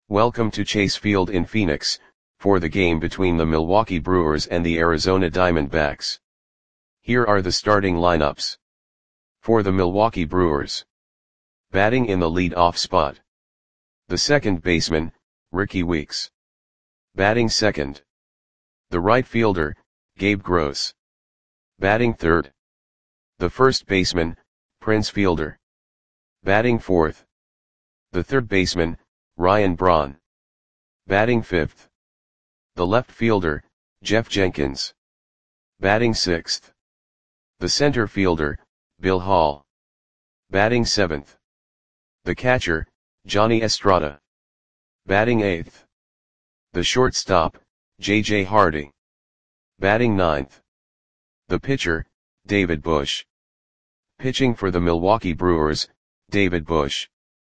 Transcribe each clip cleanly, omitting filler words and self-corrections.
Welcome to Chase Field in Phoenix, for the game between the Milwaukee Brewers and the Arizona Diamondbacks. Here are the starting lineups. For the Milwaukee Brewers. Batting in the lead-off spot. The second baseman, Rickie Weeks. Batting second. The right fielder, Gabe Gross. Batting third. The first baseman, Prince Fielder. Batting fourth. The third baseman, Ryan Braun. Batting fifth. The left fielder, Jeff Jenkins. Batting sixth. The center fielder, Bill Hall. Batting seventh. The catcher, Johnny Estrada. Batting eighth. The shortstop, J.J. Hardy. Batting ninth. The pitcher, David Bush. Pitching for the Milwaukee Brewers, David Bush.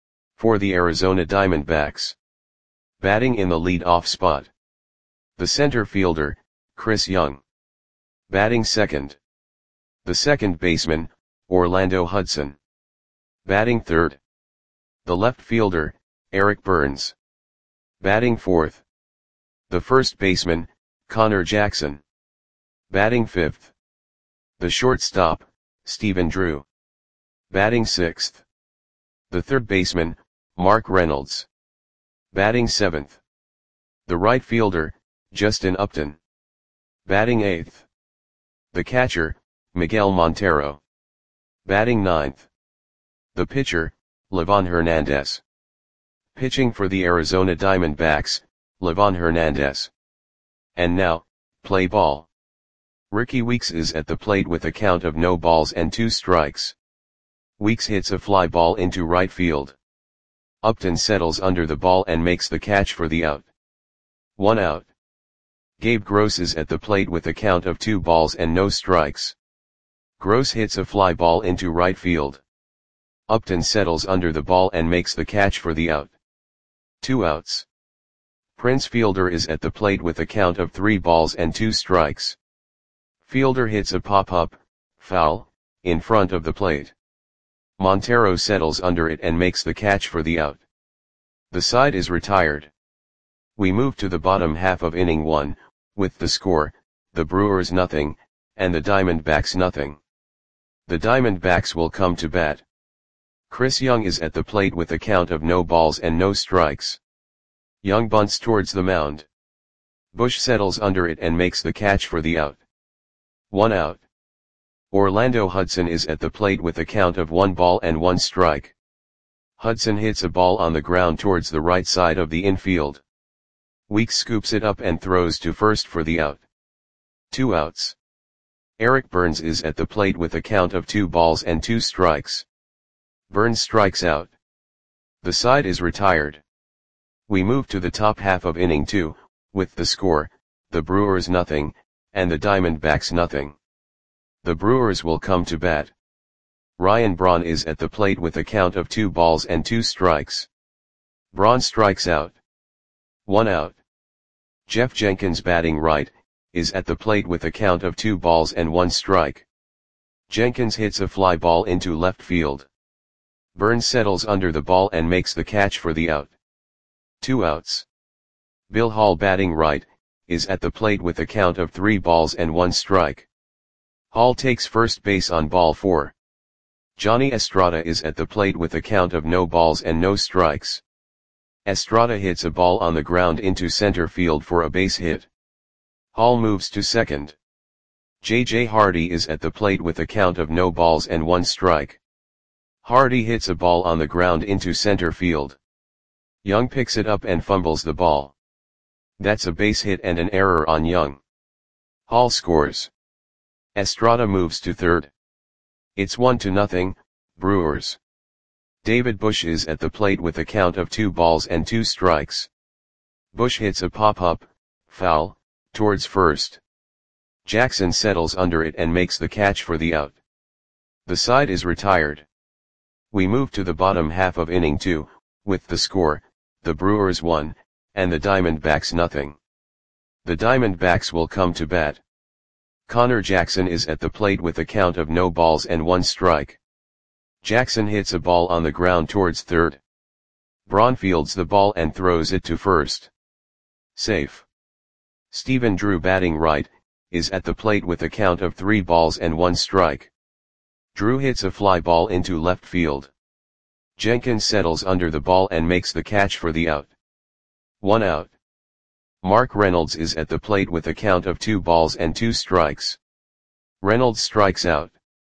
For the Arizona Diamondbacks. Batting in the lead-off spot. The center fielder, Chris Young. Batting second. The second baseman, Orlando Hudson. Batting third. The left fielder, Eric Burns. Batting fourth. The first baseman, Connor Jackson. Batting fifth. The shortstop, Stephen Drew. Batting sixth. The third baseman, Mark Reynolds. Batting seventh. The right fielder, Justin Upton. Batting eighth. The catcher, Miguel Montero. Batting ninth. The pitcher, Livan Hernandez. Pitching for the Arizona Diamondbacks, Livan Hernandez. And now, play ball. Rickie Weeks is at the plate with a count of no balls and 2 strikes. Weeks hits a fly ball into right field. Upton settles under the ball and makes the catch for the out. 1 out. Gabe Gross is at the plate with a count of 2 balls and no strikes. Gross hits a fly ball into right field. Upton settles under the ball and makes the catch for the out. 2 outs. Prince Fielder is at the plate with a count of 3 balls and 2 strikes. Fielder hits a pop-up, foul, in front of the plate. Montero settles under it and makes the catch for the out. The side is retired. We move to the bottom half of inning 1, with the score, the Brewers nothing, and the Diamondbacks nothing. The Diamondbacks will come to bat. Chris Young is at the plate with a count of no balls and no strikes. Young bunts towards the mound. Bush settles under it and makes the catch for the out. 1 out. Orlando Hudson is at the plate with a count of 1 ball and 1 strike. Hudson hits a ball on the ground towards the right side of the infield. Weeks scoops it up and throws to first for the out. 2 outs. Eric Burns is at the plate with a count of 2 balls and 2 strikes. Burns strikes out. The side is retired. We move to the top half of inning 2, with the score, the Brewers nothing, and the Diamondbacks nothing. The Brewers will come to bat. Ryan Braun is at the plate with a count of 2 balls and 2 strikes. Braun strikes out. 1 out. Jeff Jenkins, batting right, is at the plate with a count of 2 balls and 1 strike. Jenkins hits a fly ball into left field. Burns settles under the ball and makes the catch for the out. 2 outs. Bill Hall, batting right, is at the plate with a count of 3 balls and 1 strike. Hall takes first base on ball 4. Johnny Estrada is at the plate with a count of no balls and no strikes. Estrada hits a ball on the ground into center field for a base hit. Hall moves to second. J.J. Hardy is at the plate with a count of no balls and 1 strike. Hardy hits a ball on the ground into center field. Young picks it up and fumbles the ball. That's a base hit and an error on Young. Hall scores. Estrada moves to third. It's 1-0, Brewers. David Bush is at the plate with a count of 2 balls and 2 strikes. Bush hits a pop-up, foul, towards first. Jackson settles under it and makes the catch for the out. The side is retired. We move to the bottom half of inning 2, with the score, the Brewers 1, and the Diamondbacks nothing. The Diamondbacks will come to bat. Connor Jackson is at the plate with a count of no balls and 1 strike. Jackson hits a ball on the ground towards third. Braun fields the ball and throws it to first. Safe. Stephen Drew, batting right, is at the plate with a count of 3 balls and 1 strike. Drew hits a fly ball into left field. Jenkins settles under the ball and makes the catch for the out. 1 out. Mark Reynolds is at the plate with a count of 2 balls and 2 strikes. Reynolds strikes out.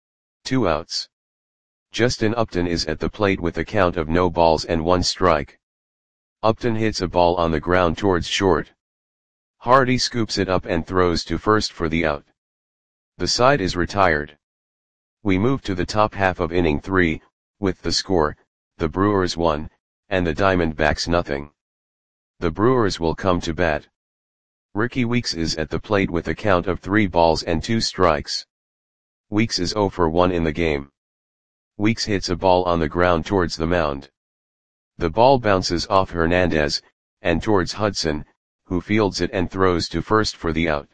2 outs. Justin Upton is at the plate with a count of no balls and 1 strike. Upton hits a ball on the ground towards short. Hardy scoops it up and throws to first for the out. The side is retired. We move to the top half of inning 3, with the score, the Brewers 1, and the Diamondbacks nothing. The Brewers will come to bat. Ricky Weeks is at the plate with a count of 3 balls and 2 strikes. Weeks is 0 for 1 in the game. Weeks hits a ball on the ground towards the mound. The ball bounces off Hernandez, and towards Hudson, who fields it and throws to first for the out.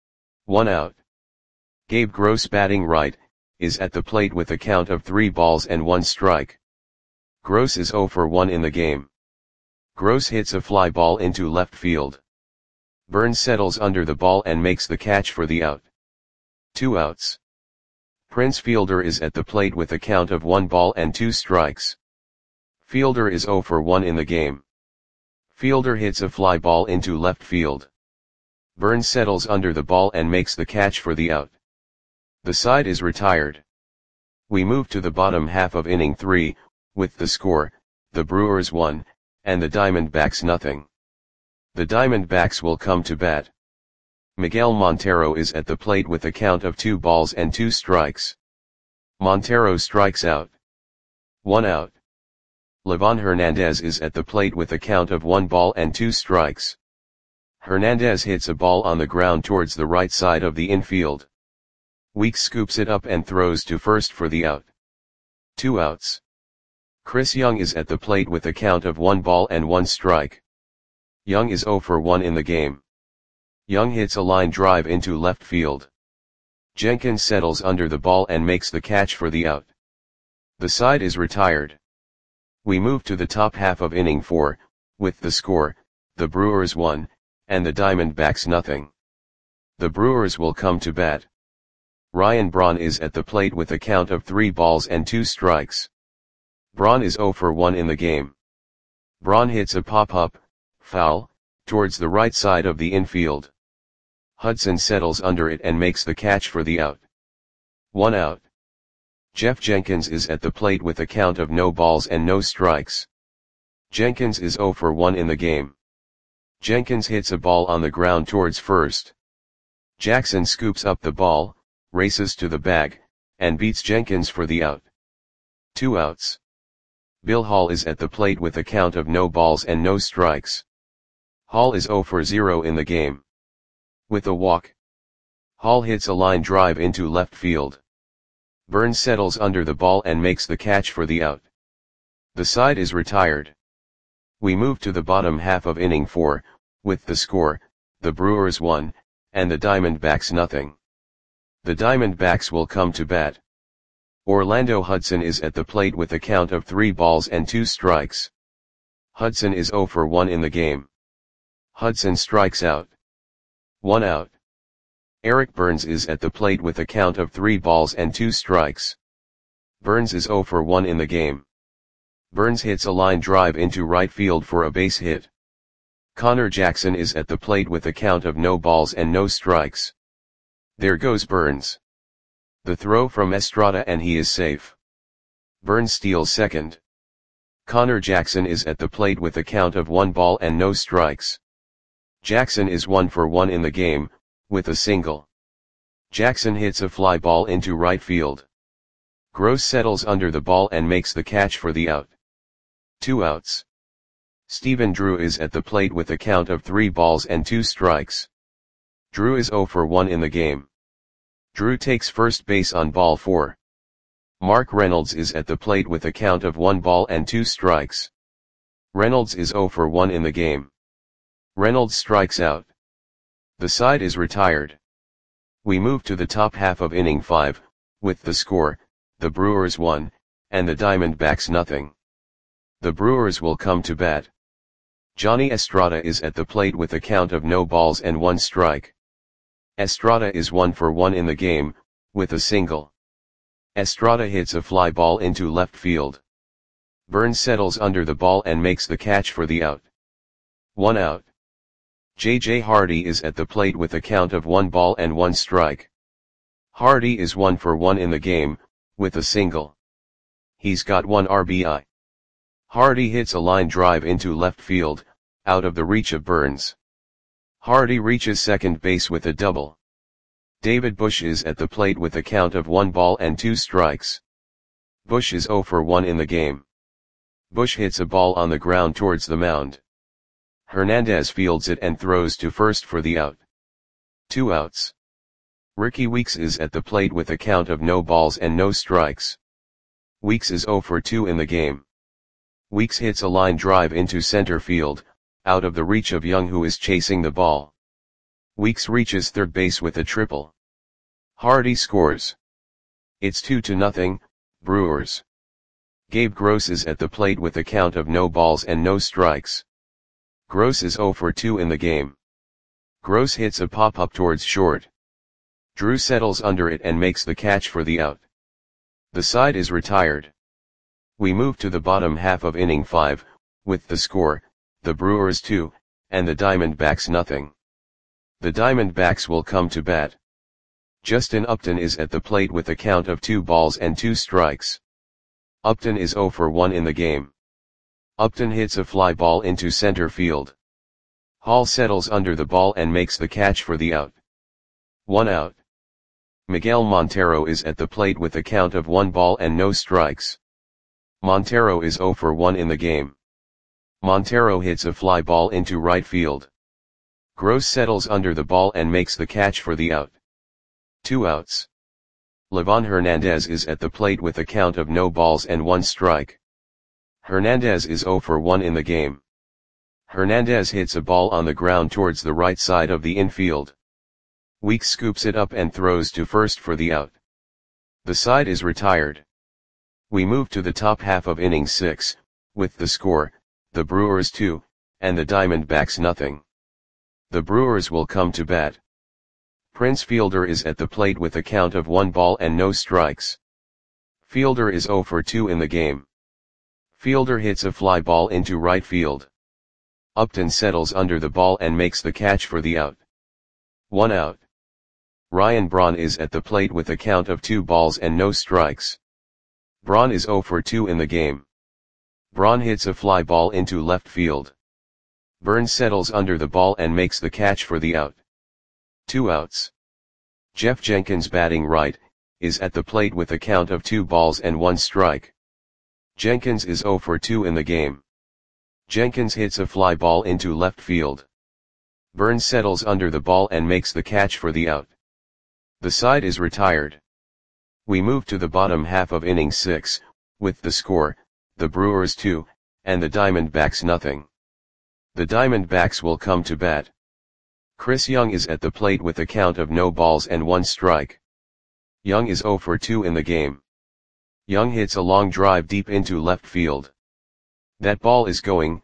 1 out. Gabe Gross, batting right, is at the plate with a count of 3 balls and 1 strike. Gross is 0 for 1 in the game. Gross hits a fly ball into left field. Burns settles under the ball and makes the catch for the out. 2 outs. Prince Fielder is at the plate with a count of 1 ball and 2 strikes. Fielder is 0 for 1 in the game. Fielder hits a fly ball into left field. Burns settles under the ball and makes the catch for the out. The side is retired. We move to the bottom half of inning 3, with the score, the Brewers 1, and the Diamondbacks nothing. The Diamondbacks will come to bat. Miguel Montero is at the plate with a count of 2 balls and 2 strikes. Montero strikes out. 1 out. Livan Hernandez is at the plate with a count of 1 ball and 2 strikes. Hernandez hits a ball on the ground towards the right side of the infield. Weeks scoops it up and throws to first for the out. 2 outs. Chris Young is at the plate with a count of 1 ball and 1 strike. Young is 0 for 1 in the game. Young hits a line drive into left field. Jenkins settles under the ball and makes the catch for the out. The side is retired. We move to the top half of inning 4, with the score, the Brewers 1, and the Diamondbacks nothing. The Brewers will come to bat. Ryan Braun is at the plate with a count of 3 balls and 2 strikes. Braun is 0 for 1 in the game. Braun hits a pop-up, foul, towards the right side of the infield. Hudson settles under it and makes the catch for the out. 1 out. Jeff Jenkins is at the plate with a count of no balls and no strikes. Jenkins is 0 for 1 in the game. Jenkins hits a ball on the ground towards first. Jackson scoops up the ball, races to the bag, and beats Jenkins for the out. 2 outs. Bill Hall is at the plate with a count of no balls and no strikes. Hall is 0 for 0 in the game. With a walk, Hall hits a line drive into left field. Burns settles under the ball and makes the catch for the out. The side is retired. We move to the bottom half of inning 4, with the score, the Brewers 1, and the Diamondbacks nothing. The Diamondbacks will come to bat. Orlando Hudson is at the plate with a count of 3 balls and 2 strikes. Hudson is 0 for 1 in the game. Hudson strikes out. 1 out. Eric Burns is at the plate with a count of 3 balls and 2 strikes. Burns is 0 for 1 in the game. Burns hits a line drive into right field for a base hit. Connor Jackson is at the plate with a count of no balls and no strikes. There goes Burns. The throw from Estrada and he is safe. Burns steals second. Connor Jackson is at the plate with a count of 1 ball and no strikes. Jackson is 1 for 1 in the game, with a single. Jackson hits a fly ball into right field. Gross settles under the ball and makes the catch for the out. 2 outs. Stephen Drew is at the plate with a count of 3 balls and 2 strikes. Drew is 0 for 1 in the game. Drew takes first base on ball 4. Mark Reynolds is at the plate with a count of 1 ball and 2 strikes. Reynolds is 0 for 1 in the game. Reynolds strikes out. The side is retired. We move to the top half of inning 5, with the score, the Brewers 1, and the Diamondbacks nothing. The Brewers will come to bat. Johnny Estrada is at the plate with a count of no balls and 1 strike. Estrada is 1 for 1 in the game, with a single. Estrada hits a fly ball into left field. Burns settles under the ball and makes the catch for the out. 1 out. J.J. Hardy is at the plate with a count of 1 ball and 1 strike. Hardy is 1 for 1 in the game, with a single. He's got 1 RBI. Hardy hits a line drive into left field, out of the reach of Burns. Hardy reaches second base with a double. David Bush is at the plate with a count of 1 ball and 2 strikes. Bush is 0 for 1 in the game. Bush hits a ball on the ground towards the mound. Hernandez fields it and throws to first for the out. 2 outs. Ricky Weeks is at the plate with a count of no balls and no strikes. Weeks is 0 for 2 in the game. Weeks hits a line drive into center field, out of the reach of Young, who is chasing the ball. Weeks reaches third base with a triple. Hardy scores. It's 2-0, Brewers. Gabe Gross is at the plate with a count of no balls and no strikes. Gross is 0 for 2 in the game. Gross hits a pop-up towards short. Drew settles under it and makes the catch for the out. The side is retired. We move to the bottom half of inning 5, with the score, the Brewers 2, and the Diamondbacks nothing. The Diamondbacks will come to bat. Justin Upton is at the plate with a count of 2 balls and 2 strikes. Upton is 0 for 1 in the game. Upton hits a fly ball into center field. Hall settles under the ball and makes the catch for the out. 1 out. Miguel Montero is at the plate with a count of 1 ball and no strikes. Montero is 0 for 1 in the game. Montero hits a fly ball into right field. Gross settles under the ball and makes the catch for the out. 2 outs. Livan Hernandez is at the plate with a count of no balls and 1 strike. Hernandez is 0 for 1 in the game. Hernandez hits a ball on the ground towards the right side of the infield. Weeks scoops it up and throws to first for the out. The side is retired. We move to the top half of inning 6, with the score, the Brewers 2, and the Diamondbacks nothing. The Brewers will come to bat. Prince Fielder is at the plate with a count of 1 ball and no strikes. Fielder is 0 for 2 in the game. Fielder hits a fly ball into right field. Upton settles under the ball and makes the catch for the out. 1 out. Ryan Braun is at the plate with a count of 2 balls and no strikes. Braun is 0 for 2 in the game. Braun hits a fly ball into left field. Burns settles under the ball and makes the catch for the out. 2 outs. Jeff Jenkins, batting right, is at the plate with a count of 2 balls and 1 strike. Jenkins is 0 for 2 in the game. Jenkins hits a fly ball into left field. Burns settles under the ball and makes the catch for the out. The side is retired. We move to the bottom half of inning 6, with the score, the Brewers 2, and the Diamondbacks nothing. The Diamondbacks will come to bat. Chris Young is at the plate with a count of no balls and 1 strike. Young is 0 for 2 in the game. Young hits a long drive deep into left field. That ball is gone.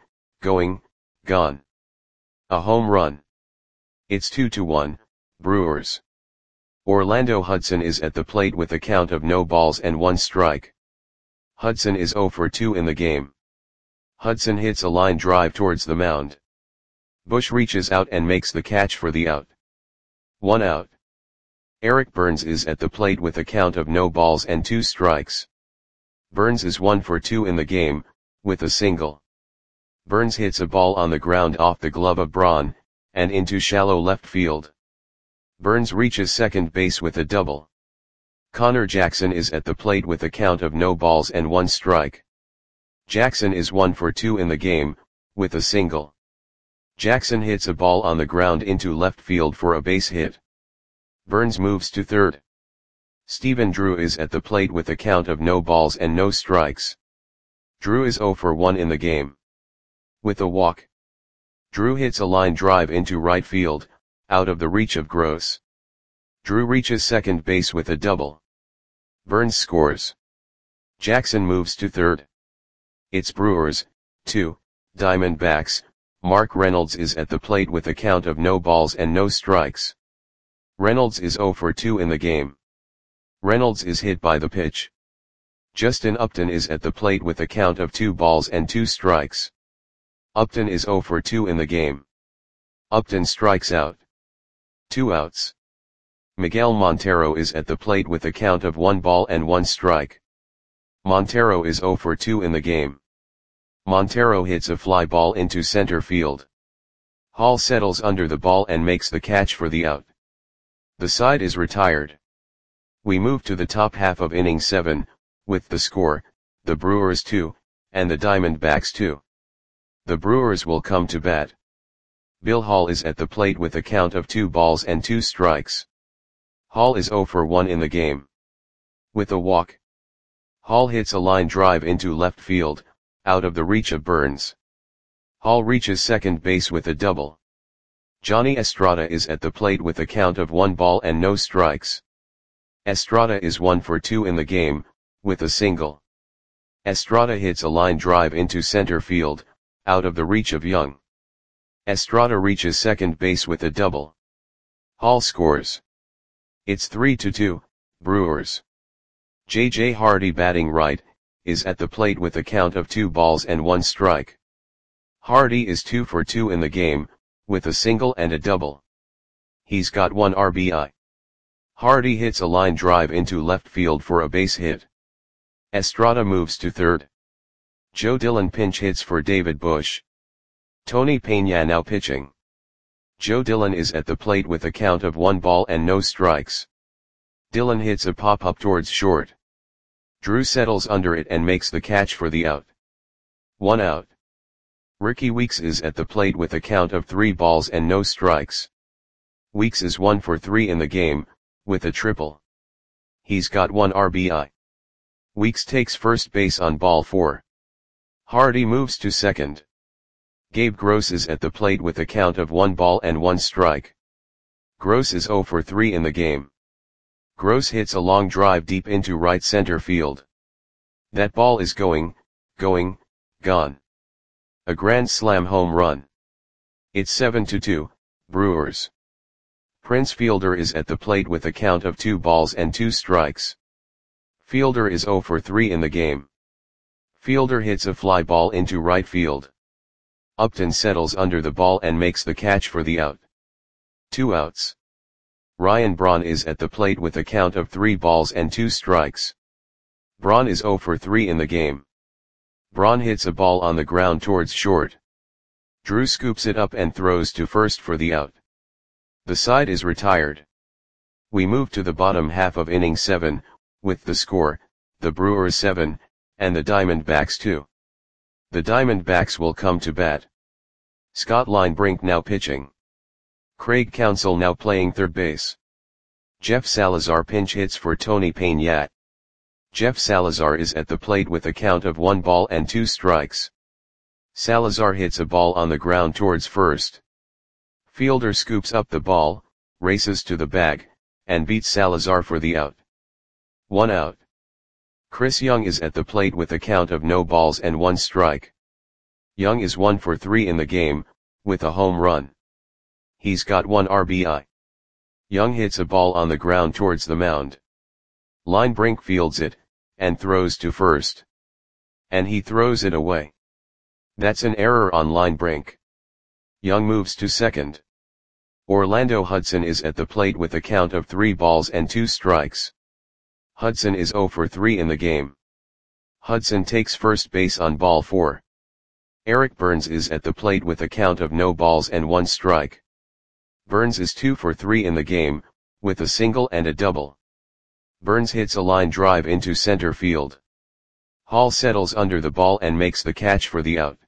A home run. It's 2-1, Brewers. Orlando Hudson is at the plate with a count of no balls and 1 strike. Hudson is 0 for 2 in the game. Hudson hits a line drive towards the mound. Bush reaches out and makes the catch for the out. 1 out. Eric Burns is at the plate with a count of no balls and 2 strikes. Burns is 1 for 2 in the game, with a single. Burns hits a ball on the ground off the glove of Braun, and into shallow left field. Burns reaches second base with a double. Connor Jackson is at the plate with a count of no balls and 1 strike. Jackson is 1 for 2 in the game, with a single. Jackson hits a ball on the ground into left field for a base hit. Burns moves to third. Stephen Drew is at the plate with a count of no balls and no strikes. Drew is 0 for 1 in the game. With a walk. Drew hits a line drive into right field, out of the reach of Gross. Drew reaches second base with a double. Burns scores. Jackson moves to third. It's Brewers, 2, Diamondbacks, Mark Reynolds is at the plate with a count of no balls and no strikes. Reynolds is 0 for 2 in the game. Reynolds is hit by the pitch. Justin Upton is at the plate with a count of 2 balls and 2 strikes. Upton is 0 for 2 in the game. Upton strikes out. 2 outs. Miguel Montero is at the plate with a count of 1 ball and 1 strike. Montero is 0 for 2 in the game. Montero hits a fly ball into center field. Hall settles under the ball and makes the catch for the out. The side is retired. We move to the top half of inning 7, with the score, the Brewers 2, and the Diamondbacks 2. The Brewers will come to bat. Bill Hall is at the plate with a count of 2 balls and 2 strikes. Hall is 0 for 1 in the game. With a walk, Hall hits a line drive into left field, out of the reach of Burns. Hall reaches second base with a double. Johnny Estrada is at the plate with a count of 1 ball and no strikes. Estrada is 1 for 2 in the game, with a single. Estrada hits a line drive into center field, out of the reach of Young. Estrada reaches second base with a double. Hall scores. It's 3-2, Brewers. J.J. Hardy, batting right, is at the plate with a count of 2 balls and 1 strike. Hardy is 2 for 2 in the game, with a single and a double. He's got 1 RBI. Hardy hits a line drive into left field for a base hit. Estrada moves to third. Joe Dillon pinch hits for David Bush. Tony Peña now pitching. Joe Dillon is at the plate with a count of 1 ball and no strikes. Dillon hits a pop-up towards short. Drew settles under it and makes the catch for the out. 1 out. Ricky Weeks is at the plate with a count of 3 balls and no strikes. Weeks is 1 for 3 in the game, with a triple. He's got 1 RBI. Weeks takes first base on ball 4. Hardy moves to second. Gabe Gross is at the plate with a count of 1 ball and 1 strike. Gross is 0 for 3 in the game. Gross hits a long drive deep into right center field. That ball is gone. A grand slam home run. It's 7-2, Brewers. Prince Fielder is at the plate with a count of 2 balls and 2 strikes. Fielder is 0 for 3 in the game. Fielder hits a fly ball into right field. Upton settles under the ball and makes the catch for the out. 2 outs. Ryan Braun is at the plate with a count of 3 balls and 2 strikes. Braun is 0 for 3 in the game. Braun hits a ball on the ground towards short. Drew scoops it up and throws to first for the out. The side is retired. We move to the bottom half of inning 7, with the score, the Brewers 7, and the Diamondbacks 2. The Diamondbacks will come to bat. Scott Linebrink now pitching. Craig Counsell now playing third base. Jeff Salazar pinch hits for Tony Peña. Jeff Salazar is at the plate with a count of 1 ball and 2 strikes. Salazar hits a ball on the ground towards first. Fielder scoops up the ball, races to the bag, and beats Salazar for the out. 1 out. Chris Young is at the plate with a count of no balls and 1 strike. Young is 1 for 3 in the game, with a home run. He's got 1 RBI. Young hits a ball on the ground towards the mound. Linebrink fields it, and throws to first. And he throws it away. That's an error on Linebrink. Young moves to second. Orlando Hudson is at the plate with a count of 3 balls and 2 strikes. Hudson is 0 for 3 in the game. Hudson takes first base on ball 4. Eric Burns is at the plate with a count of no balls and 1 strike. Burns is 2 for 3 in the game, with a single and a double. Burns hits a line drive into center field. Hall settles under the ball and makes the catch for the out.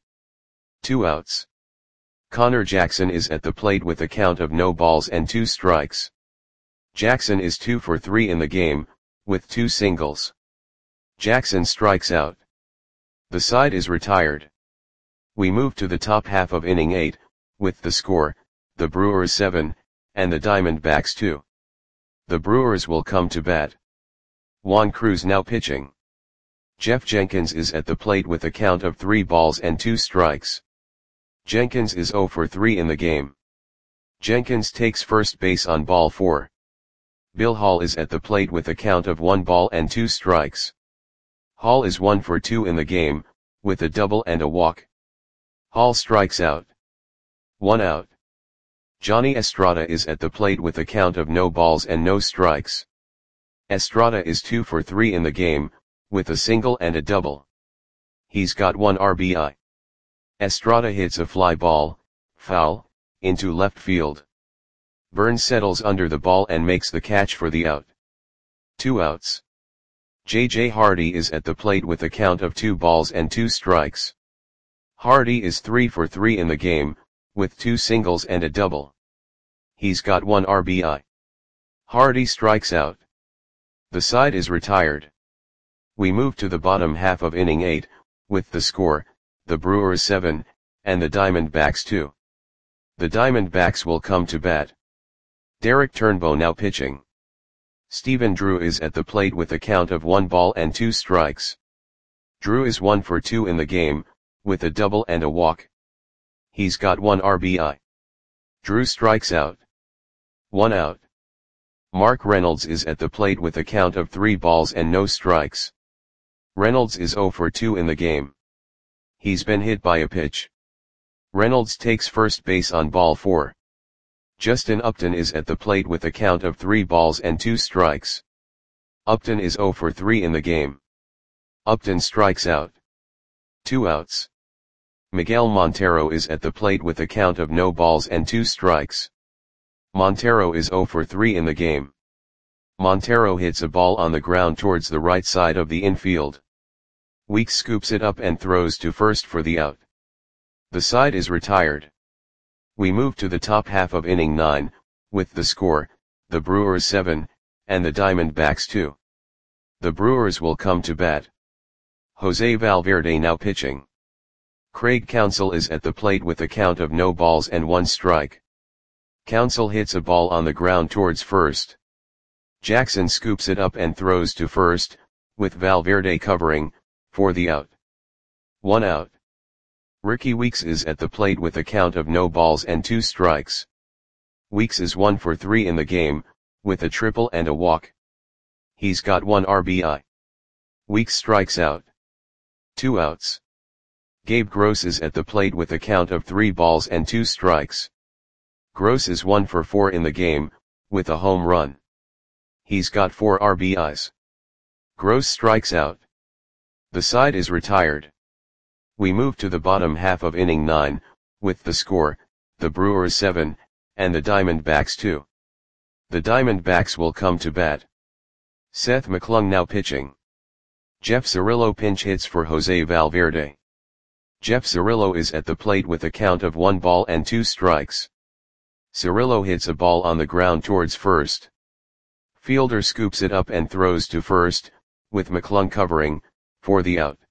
2 outs. Connor Jackson is at the plate with a count of no balls and 2 strikes. Jackson is 2 for 3 in the game, with 2 singles. Jackson strikes out. The side is retired. We move to the top half of inning 8, with the score, the Brewers 7, and the Diamondbacks 2. The Brewers will come to bat. Juan Cruz now pitching. Jeff Jenkins is at the plate with a count of 3 balls and 2 strikes. Jenkins is 0 for 3 in the game. Jenkins takes first base on ball 4. Bill Hall is at the plate with a count of 1 ball and 2 strikes. Hall is 1 for 2 in the game, with a double and a walk. Hall strikes out. 1 out. Johnny Estrada is at the plate with a count of no balls and no strikes. Estrada is 2 for 3 in the game, with a single and a double. He's got 1 RBI. Estrada hits a fly ball, foul, into left field. Burns settles under the ball and makes the catch for the out. 2 outs. J.J. Hardy is at the plate with a count of 2 balls and 2 strikes. Hardy is 3 for 3 in the game, with 2 singles and a double. He's got 1 RBI. Hardy strikes out. The side is retired. We move to the bottom half of inning 8, with the score, the Brewers 7, and the Diamondbacks 2. The Diamondbacks will come to bat. Derek Turnbow now pitching. Stephen Drew is at the plate with a count of 1 ball and 2 strikes. Drew is 1 for 2 in the game, with a double and a walk. He's got 1 RBI. Drew strikes out. 1 out. Mark Reynolds is at the plate with a count of 3 balls and no strikes. Reynolds is 0 for 2 in the game. He's been hit by a pitch. Reynolds takes first base on ball 4. Justin Upton is at the plate with a count of 3 balls and 2 strikes. Upton is 0 for 3 in the game. Upton strikes out. 2 outs. Miguel Montero is at the plate with a count of no balls and 2 strikes. Montero is 0 for 3 in the game. Montero hits a ball on the ground towards the right side of the infield. Weeks scoops it up and throws to first for the out. The side is retired. We move to the top half of inning 9, with the score, the Brewers 7, and the Diamondbacks 2. The Brewers will come to bat. Jose Valverde now pitching. Craig Counsell is at the plate with a count of no balls and 1 strike. Counsell hits a ball on the ground towards first. Jackson scoops it up and throws to first, with Valverde covering, for the out. 1 out. Ricky Weeks is at the plate with a count of no balls and 2 strikes. Weeks is 1 for 3 in the game, with a triple and a walk. He's got 1 RBI. Weeks strikes out. 2 outs. Gabe Gross is at the plate with a count of 3 balls and 2 strikes. Gross is 1 for 4 in the game, with a home run. He's got 4 RBIs. Gross strikes out. The side is retired. We move to the bottom half of inning 9, with the score, the Brewers 7, and the Diamondbacks 2. The Diamondbacks will come to bat. Seth McClung now pitching. Jeff Cirillo pinch hits for Jose Valverde. Jeff Cirillo is at the plate with a count of 1 ball and 2 strikes. Cirillo hits a ball on the ground towards first. Fielder scoops it up and throws to first, with McClung covering, for the out.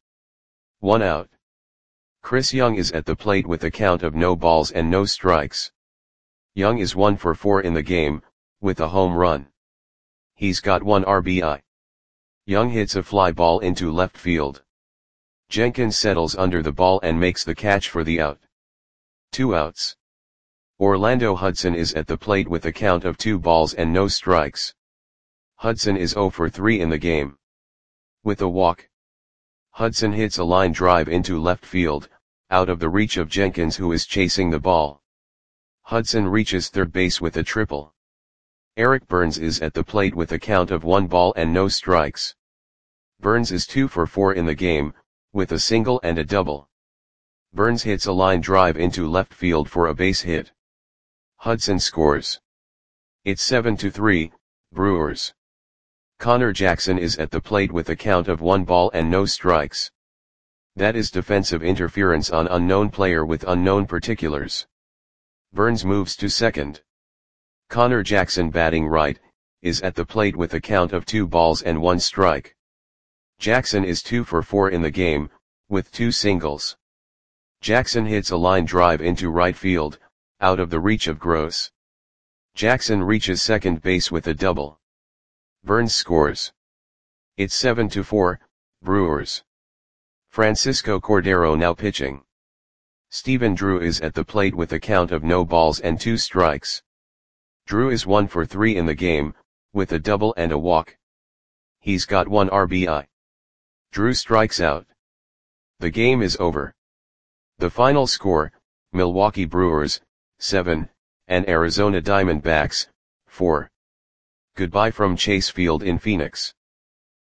1 out. Chris Young is at the plate with a count of no balls and no strikes. Young is 1 for 4 in the game, with a home run. He's got 1 RBI. Young hits a fly ball into left field. Jenkins settles under the ball and makes the catch for the out. 2 outs. Orlando Hudson is at the plate with a count of 2 balls and no strikes. Hudson is 0 for 3 in the game. With a walk. Hudson hits a line drive into left field, out of the reach of Jenkins who is chasing the ball. Hudson reaches third base with a triple. Eric Burns is at the plate with a count of 1 ball and no strikes. Burns is 2 for 4 in the game, with a single and a double. Burns hits a line drive into left field for a base hit. Hudson scores. It's 7-3, Brewers. Connor Jackson is at the plate with a count of 1 ball and no strikes. That is defensive interference on unknown player with unknown particulars. Burns moves to second. Connor Jackson batting right, is at the plate with a count of 2 balls and 1 strike. Jackson is 2 for 4 in the game, with 2 singles. Jackson hits a line drive into right field, out of the reach of Gross. Jackson reaches second base with a double. Burns scores. It's 7-4, Brewers. Francisco Cordero now pitching. Stephen Drew is at the plate with a count of no balls and 2 strikes. Drew is 1 for 3 in the game, with a double and a walk. He's got 1 RBI. Drew strikes out. The game is over. The final score, Milwaukee Brewers, 7, and Arizona Diamondbacks, 4. Goodbye from Chase Field in Phoenix.